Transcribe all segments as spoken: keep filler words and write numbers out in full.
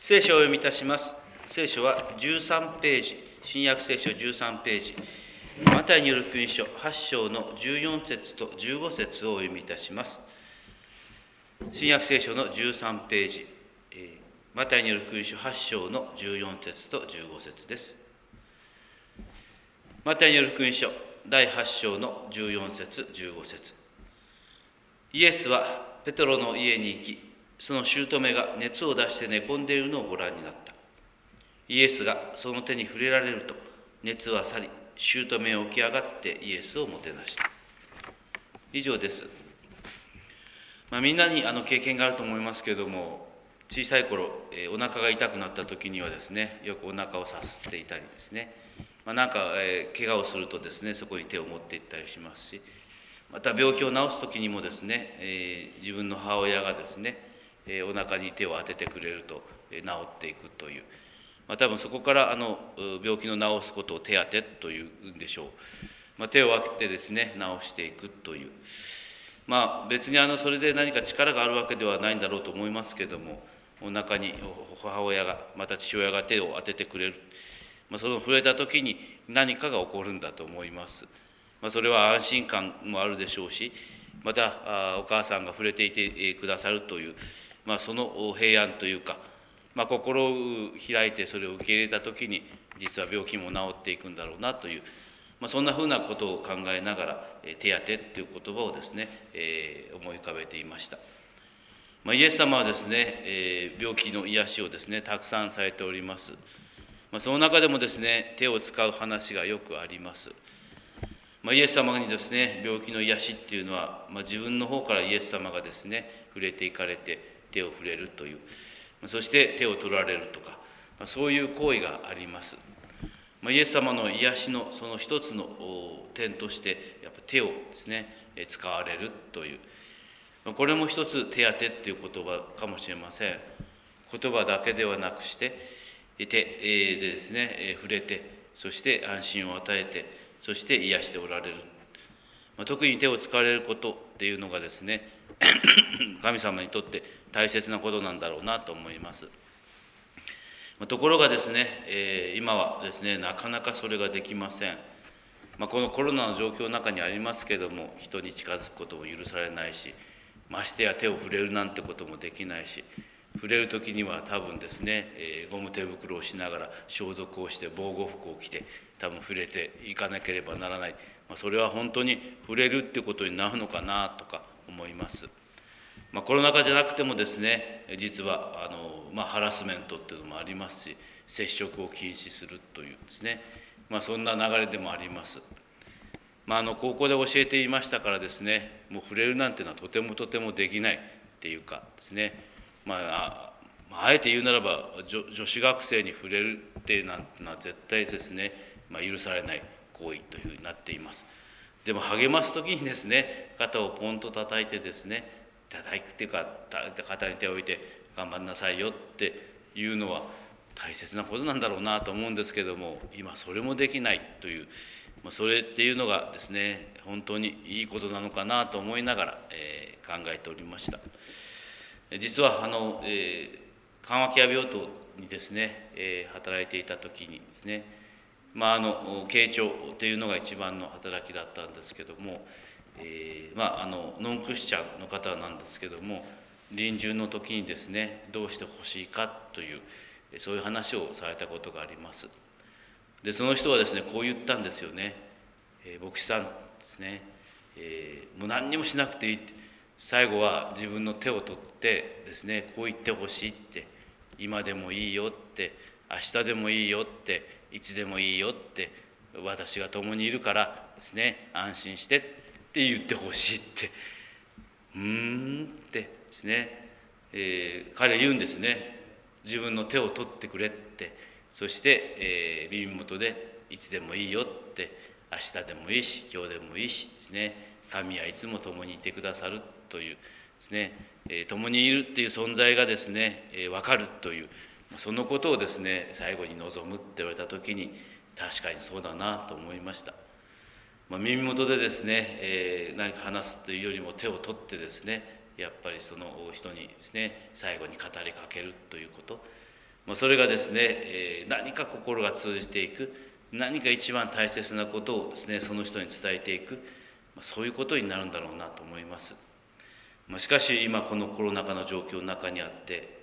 聖書をお読みいたします。聖書はじゅうさんページ、新約聖書じゅうさんページ、マタイによる福音書はち章のじゅうよん節とじゅうご節をお読みいたします。新約聖書のじゅうさんページ、マタイによる福音書はち章のじゅうよん節とじゅうご節です。マタイによる福音書だいはち章のじゅうよん節、じゅうご節。イエスはペトロの家に行き、その姑が熱を出して寝込んでいるのをご覧になった。イエスがその手に触れられると、熱は去り、姑は起き上がってイエスをもてなした。以上です。まあ、みんなにあの経験があると思いますけれども、小さい頃、えー、お腹が痛くなった時にはですね、よくお腹をさすっていたりですね、まあ、なんか、えー、怪我をするとですね、そこに手を持っていったりしますし、また病気を治す時にもですね、えー、自分の母親がですね、えー、お腹に手を当ててくれると、えー、治っていくという、まあ、多分そこからあの病気の治すことを手当てというんでしょう。まあ、手を当ててですね、治していくという。まあ別にあのそれで何か力があるわけではないんだろうと思いますけれども、お腹に母親がまた父親が手を当ててくれる、まあ、その触れた時に何かが起こるんだと思います。まあ、それは安心感もあるでしょうし、またお母さんが触れていてくださるという、まあ、その平安というか、まあ、心を開いてそれを受け入れた時に実は病気も治っていくんだろうなという、まあ、そんなふうなことを考えながら手当てという言葉をですね、えー、思い浮かべていました。まあ、イエス様はですね、えー、病気の癒しをですねたくさんされております。まあ、その中でもですね手を使う話がよくあります。まあ、イエス様にですね病気の癒しっていうのは、まあ、自分の方からイエス様がですね触れていかれて手を触れるという、そして手を取られるとか、まあ、そういう行為があります。まあ、イエス様の癒しのその一つの点としてやっぱ手をですね使われるという、これも一つ手当てっていう言葉かもしれません。言葉だけではなくして手でですね触れて、そして安心を与えて、そして癒しておられる。まあ、特に手を使われることっていうのがですね神様にとって大切なことなんだろうなと思います。ところがですね、えー、今はですねなかなかそれができません。まあ、このコロナの状況の中にありますけれども、人に近づくことも許されないし、ましてや手を触れるなんてこともできないし、触れる時には多分ですね、えー、ゴム手袋をしながら消毒をして防護服を着て多分触れていかなければならない、まあ、それは本当に触れるってことになるのかなとか思います。まあ、コロナ禍じゃなくてもですね、実はあの、まあ、ハラスメントっていうのもありますし、接触を禁止するというですね、まあ、そんな流れでもあります。まあ、あの高校で教えていましたからですね、もう触れるなんていうのはとてもとてもできないっていうかですね、まあ、あえて言うならば 女, 女子学生に触れるっていうのは絶対ですね、まあ、許されない行為というふうになっています。でも励ます時にですね、肩をポンと叩いてですね、叩くっていうか肩に手を置いて頑張んなさいよっていうのは大切なことなんだろうなと思うんですけども、今それもできないという、それっていうのがですね本当にいいことなのかなと思いながら、えー、考えておりました。実はあの、えー、緩和ケア病棟にですね、えー、働いていた時にですね、まああの傾聴というのが一番の働きだったんですけども、えー、まああのノンクリスチャンの方なんですけども、臨終の時にですねどうしてほしいかというそういう話をされたことがあります。でその人はですねこう言ったんですよね。えー、牧師さんですね、えー、もう何にもしなくていいって、最後は自分の手を取ってですねこう言ってほしいって、今でもいいよって、明日でもいいよって、いつでもいいよって、私が共にいるからですね安心してって言ってほしいって、うーんってですね、えー、彼は言うんですね。自分の手を取ってくれって、そして、えー、耳元でいつでもいいよって、明日でもいいし今日でもいいしですね、神はいつも共にいてくださるというですね、えー、共にいるっていう存在がですね、えー、分かるという、そのことをですね最後に望むって言われた時に確かにそうだなと思いました。まあ、耳元でですね、えー、何か話すというよりも手を取ってですね、やっぱりその人にですね最後に語りかけるということ、 まあ、それがですね、えー、何か心が通じていく、何か一番大切なことをですね、その人に伝えていく、まあ、そういうことになるんだろうなと思います。まあ、しかし今このコロナ禍の状況の中にあって、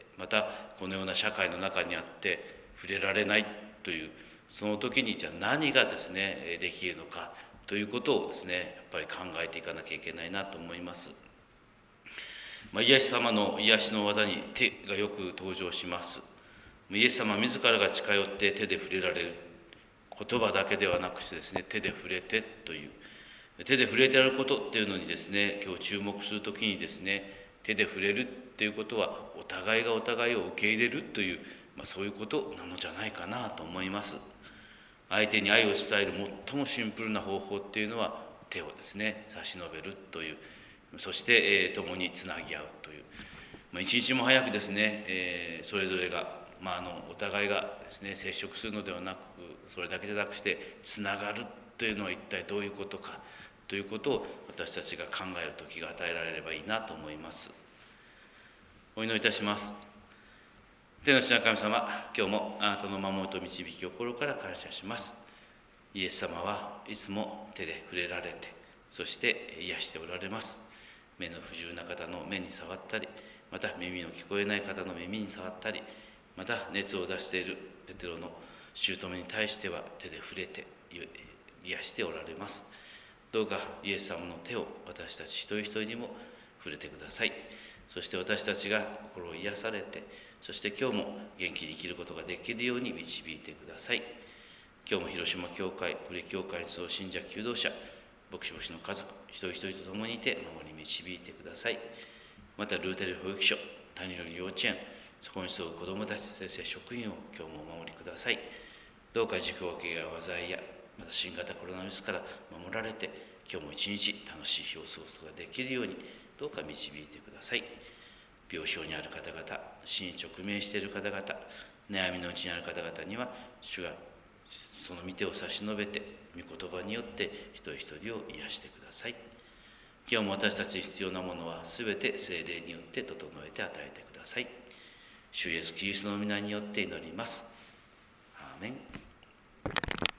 またこのような社会の中にあって触れられないという、その時にじゃあ何がですねできるのかということをですね、やっぱり考えていかなきゃいけないなと思います。まあ、イエス様の癒しの技に手がよく登場します。イエス様自らが近寄って手で触れられる、言葉だけではなくしてですね、手で触れてという、手で触れてやることっていうのにですね、今日注目するときにですね、手で触れるっていうことはお互いがお互いを受け入れるという、まあ、そういうことなのじゃないかなと思います。相手に愛を伝える最もシンプルな方法っていうのは手をですね差し伸べるという、そして、えー、共につなぎ合うという、まあ、一日も早くですね、えー、それぞれが、まあ、あのお互いがですね接触するのではなく、それだけじゃなくしてつながるというのは一体どういうことかということを私たちが考える時が与えられればいいなと思います。お祈りいたします。天の父なる神様、今日もあなたの守りと導きを心から感謝します。イエス様はいつも手で触れられて、そして癒しておられます。目の不自由な方の目に触ったり、また耳の聞こえない方の耳に触ったり、また熱を出しているペテロの姑に対しては手で触れて癒しておられます。どうかイエス様の手を私たち一人一人にも触れてください。そして私たちが心を癒されて、そして今日も元気に生きることができるように導いてください。今日も広島教会、呉教会に集う信者求道者、牧師牧師の家族一人一人と共にいて守り導いてください。またルーテル保育所、谷の幼稚園、そこに集う子どもたち、先生、職員を今日もお守りください。どうか事故怪我災いやまた新型コロナウイルスから守られて、今日も一日楽しい日を過ごすことができるようにどうか導いてください。病床にある方々、死に直面している方々、悩みのうちにある方々には主がその御手を差し伸べて、御言葉によって一人一人を癒してください。今日も私たちに必要なものはすべて聖霊によって整えて与えてください。主イエスキリストの皆によって祈ります。アーメン。